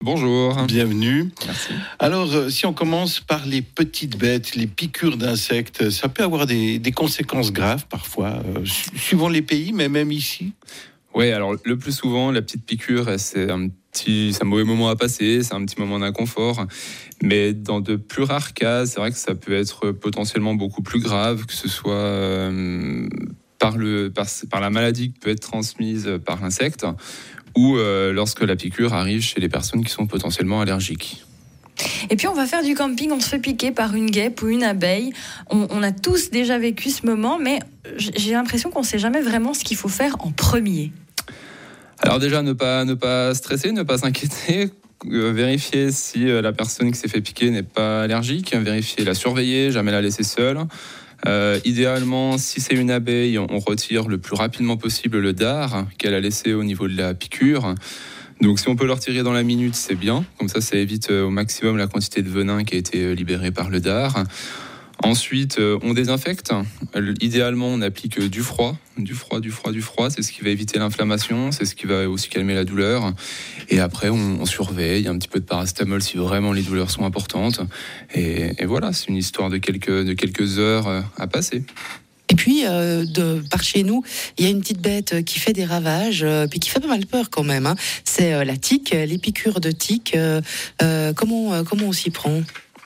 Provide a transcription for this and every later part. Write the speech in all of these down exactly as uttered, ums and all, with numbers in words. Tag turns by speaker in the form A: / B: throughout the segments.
A: Bonjour.
B: Bienvenue.
A: Merci.
B: Alors, euh, si on commence par les petites bêtes, les piqûres d'insectes, ça peut avoir des, des conséquences graves parfois, euh, su- suivant les pays, mais même ici.
A: Oui, alors le plus souvent, la petite piqûre, c'est un petit, c'est un mauvais moment à passer, c'est un petit moment d'inconfort. Mais dans de plus rares cas, c'est vrai que ça peut être potentiellement beaucoup plus grave, que ce soit euh, par, le, par, par la maladie qui peut être transmise par l'insecte, ou euh, lorsque la piqûre arrive chez les personnes qui sont potentiellement allergiques.
C: Et puis on va faire du camping, on se fait piquer par une guêpe ou une abeille. On, on a tous déjà vécu ce moment, mais j'ai l'impression qu'on ne sait jamais vraiment ce qu'il faut faire en premier.
A: Alors déjà, ne pas, ne pas stresser, ne pas s'inquiéter, euh, vérifier si euh, la personne qui s'est fait piquer n'est pas allergique, vérifier, la surveiller, jamais la laisser seule. Euh, idéalement, si c'est une abeille, on retire le plus rapidement possible le dard qu'elle a laissé au niveau de la piqûre. Donc si on peut le retirer dans la minute, c'est bien. Comme ça, ça évite au maximum la quantité de venin qui a été libérée par le dard. Ensuite, on désinfecte. Idéalement, on applique du froid, du froid, du froid, du froid. C'est ce qui va éviter l'inflammation, c'est ce qui va aussi calmer la douleur. Et après, on, on surveille un petit peu de paracétamol si vraiment les douleurs sont importantes. Et, et voilà, c'est une histoire de quelques, de quelques heures à passer.
D: Et puis, euh, de, par chez nous, il y a une petite bête qui fait des ravages, euh, puis qui fait pas mal peur quand même. Hein. C'est euh, la tique, les piqûres de tique. Euh, euh, comment, euh, comment on s'y prend ?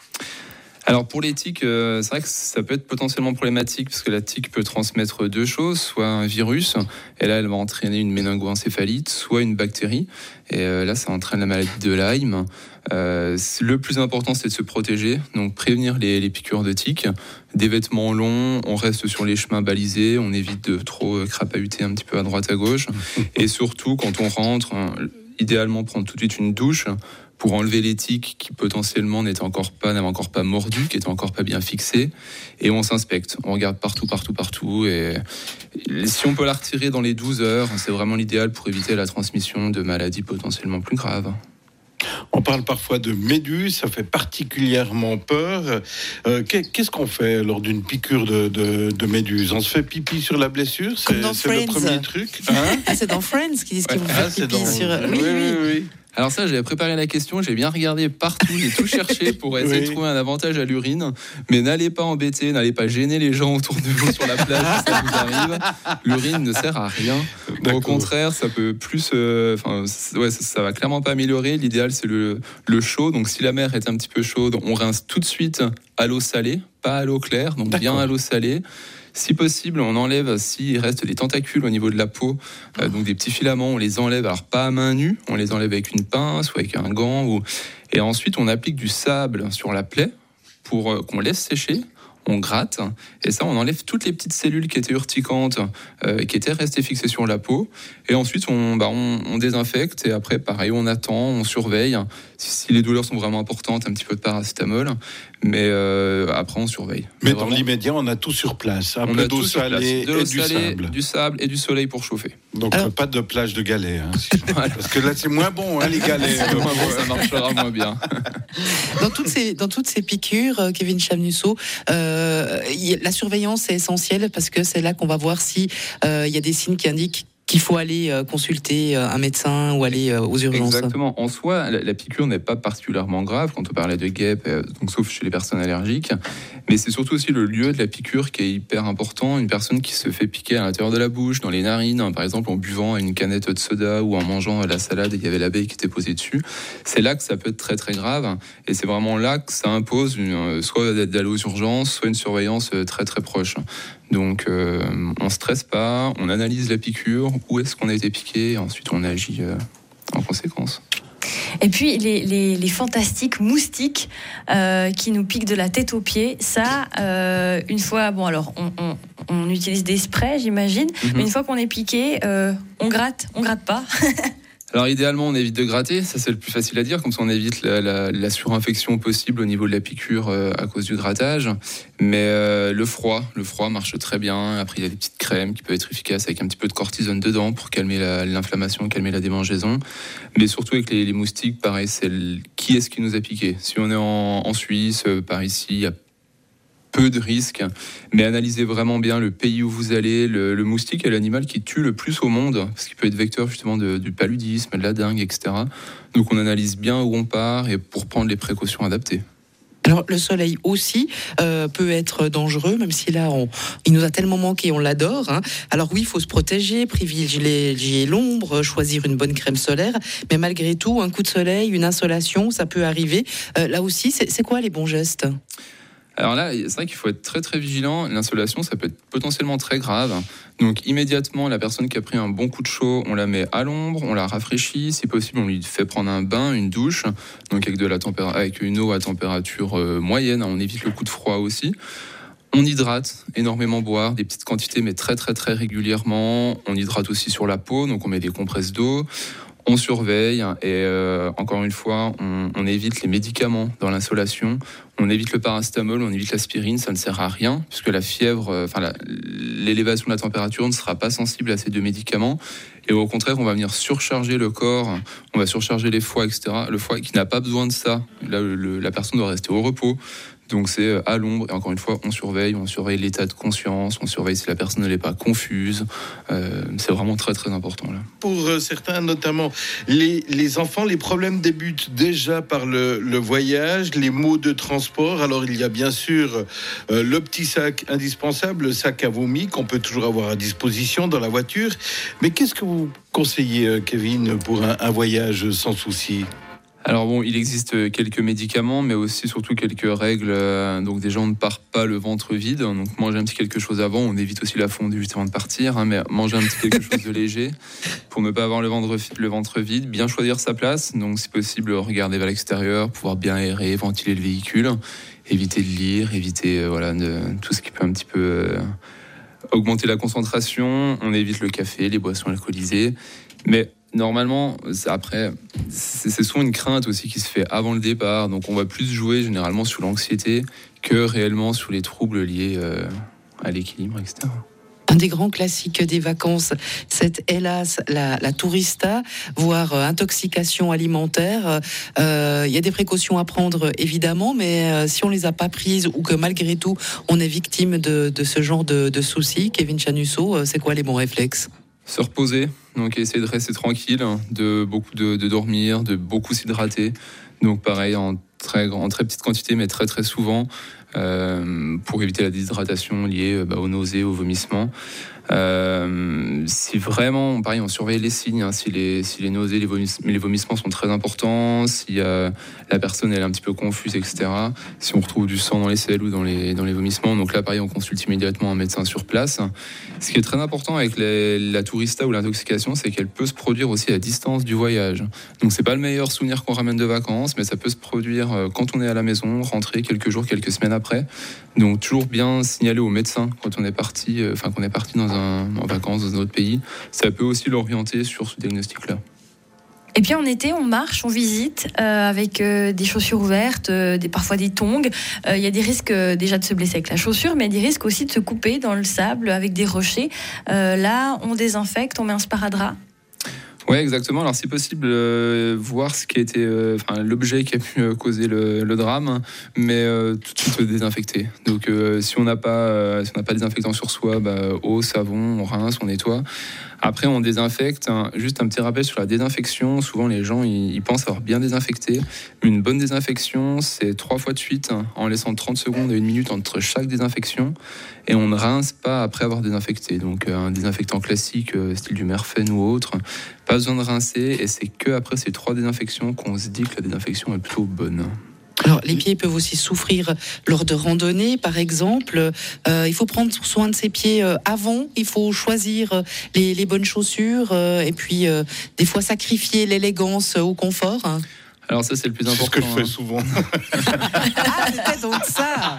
A: Alors pour les tiques, euh, c'est vrai que ça peut être potentiellement problématique parce que la tique peut transmettre deux choses, soit un virus, et là elle va entraîner une méningoencéphalite, soit une bactérie, et euh, là ça entraîne la maladie de Lyme. Euh, le plus important c'est de se protéger, donc prévenir les, les piqûres de tiques, des vêtements longs, on reste sur les chemins balisés, on évite de trop crapahuter un petit peu à droite à gauche, et surtout quand on rentre, idéalement prendre tout de suite une douche, pour enlever les tiques qui potentiellement n'étaient encore pas, n'avaient encore pas mordu, qui étaient encore pas bien fixées, et on s'inspecte, on regarde partout, partout, partout, et si on peut la retirer dans les douze heures, c'est vraiment l'idéal pour éviter la transmission de maladies potentiellement plus graves.
B: On parle parfois de méduses, ça fait particulièrement peur. Euh, qu'est-ce qu'on fait lors d'une piqûre de, de, de méduse ? On se fait pipi sur la blessure ? C'est, c'est le premier truc. Hein ?
D: Ah, c'est dans Friends qu'ils disent qu'ils vont
B: ah,
D: faire pipi
B: dans...
D: sur...
B: Oui, oui, oui. oui.
A: Alors ça, j'avais préparé la question, j'ai bien regardé partout, j'ai tout cherché pour essayer oui. de trouver un avantage à l'urine, mais n'allez pas embêter, n'allez pas gêner les gens autour de vous sur la plage si ça vous arrive. L'urine ne sert à rien. D'accord. Au contraire, ça peut plus, euh, enfin, ouais, ça, ça va clairement pas améliorer. L'idéal, c'est le, le chaud. Donc, si la mer est un petit peu chaude, on rince tout de suite à l'eau salée, pas à l'eau claire, donc D'accord. bien à l'eau salée. Si possible, on enlève, s'il reste des tentacules au niveau de la peau, euh, donc des petits filaments, on les enlève, alors pas à main nue, on les enlève avec une pince ou avec un gant. Ou... Et ensuite, on applique du sable sur la plaie pour euh, qu'on laisse sécher. On gratte, et ça, on enlève toutes les petites cellules qui étaient urticantes, euh, qui étaient restées fixées sur la peau. Et ensuite, on, bah, on, on désinfecte, et après, pareil, on attend, on surveille. Si, si les douleurs sont vraiment importantes, un petit peu de paracétamol, mais euh, après, on surveille.
B: Mais, mais
A: vraiment,
B: dans l'immédiat, on a tout sur place. Un
A: on
B: peu
A: a
B: d'eau salée
A: de l'eau
B: et du
A: salée,
B: sable.
A: Du sable et du soleil pour chauffer.
B: Donc, Alors, pas de plage de galets. Hein, si voilà. Parce que là, c'est moins bon, hein, les galets.
A: C'est moins bon, ça marchera moins bien.
D: Dans toutes ces, dans toutes ces piqûres, Kevin Chamnusso, euh, la surveillance est essentielle parce que c'est là qu'on va voir si euh, y a des signes qui indiquent qu'il faut aller euh, consulter euh, un médecin ou aller euh, aux urgences.
A: Exactement. En soi, la, la piqûre n'est pas particulièrement grave quand on parlait de guêpe, euh, donc sauf chez les personnes allergiques. Mais c'est surtout aussi le lieu de la piqûre qui est hyper important. Une personne qui se fait piquer à l'intérieur de la bouche, dans les narines, par exemple en buvant une canette de soda ou en mangeant la salade et il y avait l'abeille qui était posée dessus. C'est là que ça peut être très très grave. Et c'est vraiment là que ça impose une, soit d'aller aux urgences, soit une surveillance très très proche. Donc euh, on ne stresse pas, on analyse la piqûre, où est-ce qu'on a été piqué, et ensuite on agit euh, en conséquence.
C: Et puis les, les, les fantastiques moustiques euh, qui nous piquent de la tête aux pieds, ça, euh, une fois, bon alors on, on, on utilise des sprays j'imagine, mm-hmm. mais une fois qu'on est piqué, euh, on gratte, on gratte pas.
A: Alors idéalement, on évite de gratter, ça c'est le plus facile à dire, comme ça on évite la, la, la surinfection possible au niveau de la piqûre euh, à cause du grattage. Mais euh, le froid, le froid marche très bien. Après il y a des petites crèmes qui peuvent être efficaces avec un petit peu de cortisone dedans pour calmer la, l'inflammation, calmer la démangeaison. Mais surtout avec les, les moustiques, pareil, c'est le, qui est-ce qui nous a piqué. Si on est en, en Suisse, euh, par ici, il y a peu de risques, mais analysez vraiment bien le pays où vous allez. Le, le moustique est l'animal qui tue le plus au monde, parce qu'il peut être vecteur justement de, du paludisme, de la dengue, et cetera. Donc on analyse bien où on part et pour prendre les précautions adaptées.
D: Alors le soleil aussi euh, peut être dangereux, même si là on, il nous a tellement manqué, on l'adore. Hein. Alors oui, il faut se protéger, privilégier l'ombre, choisir une bonne crème solaire, mais malgré tout, un coup de soleil, une insolation, ça peut arriver. Euh, là aussi, c'est, c'est quoi les bons gestes ?
A: Alors là, c'est vrai qu'il faut être très très vigilant. L'insolation, ça peut être potentiellement très grave. Donc immédiatement, la personne qui a pris un bon coup de chaud, on la met à l'ombre, on la rafraîchit. Si possible, on lui fait prendre un bain, une douche, donc avec de la tempéra- avec une eau à température euh, moyenne. On évite le coup de froid aussi. On hydrate, énormément boire, des petites quantités, mais très très très régulièrement. On hydrate aussi sur la peau, donc on met des compresses d'eau. On surveille et euh, encore une fois, on, on évite les médicaments dans l'insolation. On évite le paracétamol, on évite l'aspirine, ça ne sert à rien puisque la fièvre, euh, enfin la, l'élévation de la température ne sera pas sensible à ces deux médicaments. Et au contraire, on va venir surcharger le corps, on va surcharger les foies, et cetera. Le foie qui n'a pas besoin de ça, là, le, la personne doit rester au repos. Donc c'est à l'ombre, et encore une fois, on surveille, on surveille l'état de conscience, on surveille si la personne ne l'est pas confuse. Euh, c'est vraiment très très important là.
B: Pour euh, certains, notamment les, les enfants, les problèmes débutent déjà par le, le voyage, les maux de transport. Alors il y a bien sûr euh, le petit sac indispensable, le sac à vomi qu'on peut toujours avoir à disposition dans la voiture. Mais qu'est-ce que vous conseillez, Kevin, pour un, un voyage sans souci ?
A: Alors bon, il existe quelques médicaments, mais aussi surtout quelques règles. Donc déjà, on ne part pas le ventre vide. Donc manger un petit quelque chose avant. On évite aussi la fondue juste avant de partir, hein, mais manger un petit quelque chose de léger pour ne pas avoir le ventre, le ventre vide. Bien choisir sa place. Donc si possible, regarder vers l'extérieur, pouvoir bien aérer, ventiler le véhicule. Éviter de lire, éviter euh, voilà, de, tout ce qui peut un petit peu euh, augmenter la concentration. On évite le café, les boissons alcoolisées. Mais normalement, après, c'est souvent une crainte aussi qui se fait avant le départ. Donc, on va plus jouer généralement sur l'anxiété que réellement sur les troubles liés euh, à l'équilibre, et cetera.
D: Un des grands classiques des vacances, c'est hélas la, la tourista, voire euh, intoxication alimentaire. Il euh, y a des précautions à prendre évidemment, mais euh, si on les a pas prises ou que malgré tout on est victime de, de ce genre de, de soucis, Kevin Chanusso, euh, c'est quoi les bons réflexes ?
A: Se reposer, donc essayer de rester tranquille, de beaucoup de, de dormir, de beaucoup s'hydrater. Donc pareil, en très, en très petite quantité, mais très très souvent, euh, pour éviter la déshydratation liée bah, aux nausées, aux vomissements. Euh, si vraiment, pareil, on surveille les signes, hein, si, les, si les nausées, les, vomis, les vomissements sont très importants, si euh, la personne elle est un petit peu confuse, et cetera. Si on retrouve du sang dans les selles ou dans les, dans les vomissements, donc là, pareil, on consulte immédiatement un médecin sur place. Ce qui est très important avec les, la tourista ou l'intoxication, c'est qu'elle peut se produire aussi à distance du voyage. Donc c'est pas le meilleur souvenir qu'on ramène de vacances, mais ça peut se produire quand on est à la maison, rentrer quelques jours, quelques semaines après. Donc toujours bien signaler au médecin quand on est parti, enfin qu'on est parti dans un, en vacances dans un autre pays. Ça peut aussi l'orienter sur ce diagnostic-là.
C: Et puis en été, on marche, on visite euh, avec euh, des chaussures ouvertes, euh, des, parfois des tongs. Il euh, y a des risques euh, déjà de se blesser avec la chaussure, mais il y a des risques aussi de se couper dans le sable avec des rochers. Euh, là, on désinfecte, on met un sparadrap.
A: Oui, exactement. Alors, si possible, euh, voir ce qui a été, euh, enfin, l'objet qui a pu euh, causer le, le drame, mais euh, tout de suite désinfecter. Donc, euh, si on n'a pas, euh, si on n'a pas de désinfectant sur soi, bah, eau, savon, on rince, on nettoie. Après, on désinfecte. Hein. Juste un petit rappel sur la désinfection. Souvent, les gens ils, ils pensent avoir bien désinfecté. Une bonne désinfection, c'est trois fois de suite, hein, en laissant trente secondes et une minute entre chaque désinfection. Et on ne rince pas après avoir désinfecté. Donc, euh, un désinfectant classique, euh, style du Murphen ou autre, pas besoin de rincer. Et c'est que après ces trois désinfections qu'on se dit que la désinfection est plutôt bonne.
D: Alors, les pieds peuvent aussi souffrir lors de randonnées, par exemple. Euh, il faut prendre soin de ses pieds euh, avant. Il faut choisir les, les bonnes chaussures euh, et puis euh, des fois sacrifier l'élégance au confort. Hein.
A: Alors ça, c'est le plus important.
B: C'est ce que je fais
A: hein.
B: souvent.
D: Ah, c'était donc ça.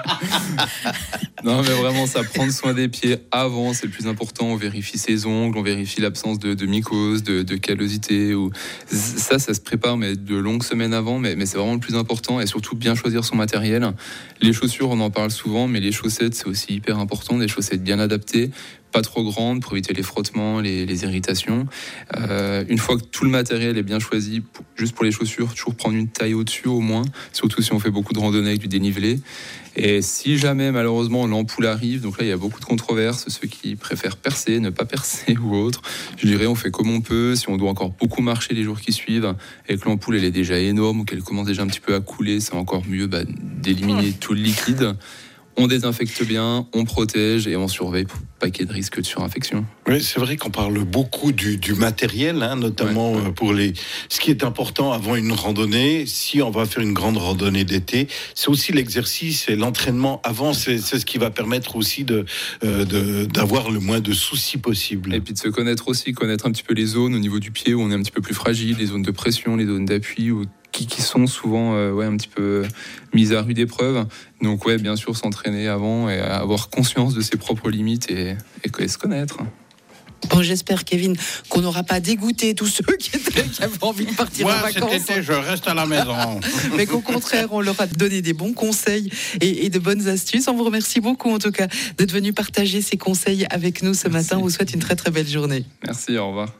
A: Non, mais vraiment, ça, prendre soin des pieds avant, c'est le plus important. On vérifie ses ongles, on vérifie l'absence de, de mycose, de, de callosité. Ou... Ça, ça se prépare mais de longues semaines avant, mais, mais c'est vraiment le plus important. Et surtout, bien choisir son matériel. Les chaussures, on en parle souvent, mais les chaussettes, c'est aussi hyper important. Des chaussettes bien adaptées. pas trop grande pour éviter les frottements, les, les irritations. Euh, une fois que tout le matériel est bien choisi, pour, juste pour les chaussures, toujours prendre une taille au-dessus au moins, surtout si on fait beaucoup de randonnée avec du dénivelé. Et si jamais malheureusement l'ampoule arrive, donc là il y a beaucoup de controverses, ceux qui préfèrent percer, ne pas percer ou autre, je dirais on fait comme on peut. Si on doit encore beaucoup marcher les jours qui suivent et que l'ampoule elle est déjà énorme ou qu'elle commence déjà un petit peu à couler, c'est encore mieux bah, d'éliminer tout le liquide. On désinfecte bien, on protège et on surveille pour pas qu'il y ait de risque de surinfection.
B: Oui, c'est vrai qu'on parle beaucoup du, du matériel, hein, notamment ouais, ouais. pour les. Ce qui est important avant une randonnée, si on va faire une grande randonnée d'été, c'est aussi l'exercice et l'entraînement avant. C'est, c'est ce qui va permettre aussi de, euh, de d'avoir le moins de soucis possible.
A: Et puis de se connaître aussi, connaître un petit peu les zones au niveau du pied où on est un petit peu plus fragile, les zones de pression, les zones d'appui où Qui, qui sont souvent euh, ouais, un petit peu mises à rude épreuve. Donc ouais, bien sûr, s'entraîner avant et avoir conscience de ses propres limites et, et, et se connaître.
D: Bon, j'espère, Kevin, qu'on n'aura pas dégoûté tous ceux qui, étaient, qui avaient envie de partir
B: Moi,
D: en vacances.
B: cet été, je reste à la maison.
D: Mais qu'au contraire, on leur a donné des bons conseils et, et de bonnes astuces. On vous remercie beaucoup, en tout cas, d'être venu partager ces conseils avec nous ce Merci. matin. On vous souhaite une très, très belle journée.
A: Merci, au revoir.